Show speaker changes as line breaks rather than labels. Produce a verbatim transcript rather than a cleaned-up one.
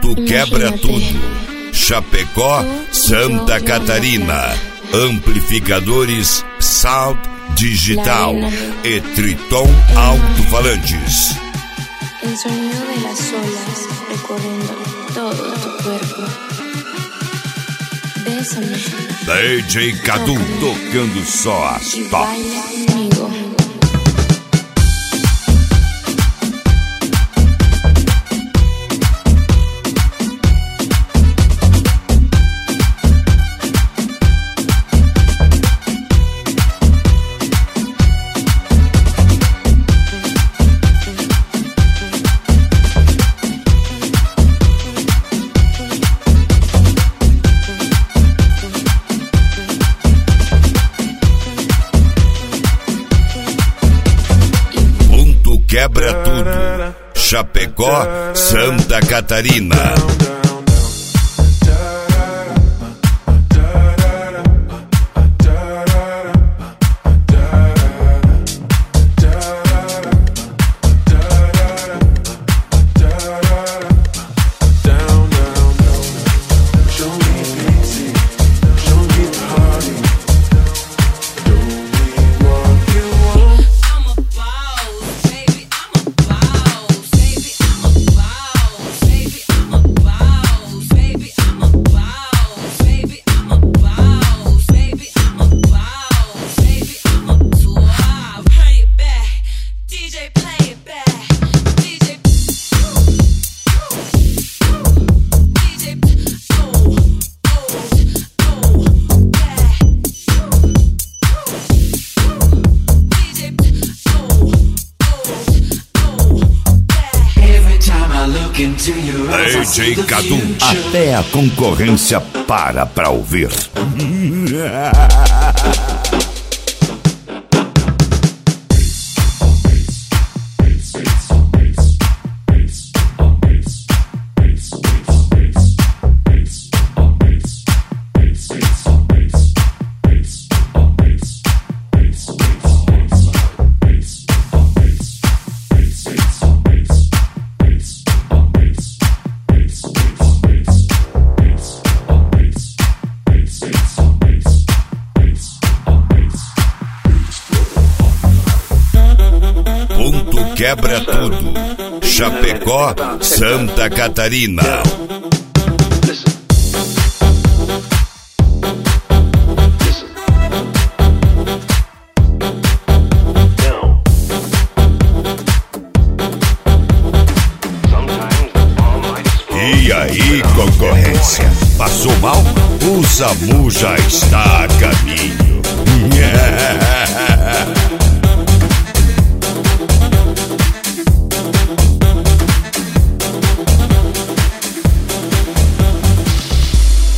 Ponto Quebra Tudo, Chapecó, Santa Catarina. Amplificadores Sound Digital e Triton Alto-Falantes.
El sonido de las olas recorriendo todo tu cuerpo. Bésame.
D J Cadu tocando só as
Y
top.
baila conmigo.
Quebra Tudo, Chapecó, Santa Catarina. D J Cadu, até a concorrência para pra ouvir. Quebra Tudo, Chapecó, Santa Catarina. E aí, concorrência, passou mal? O SAMU já está a caminho.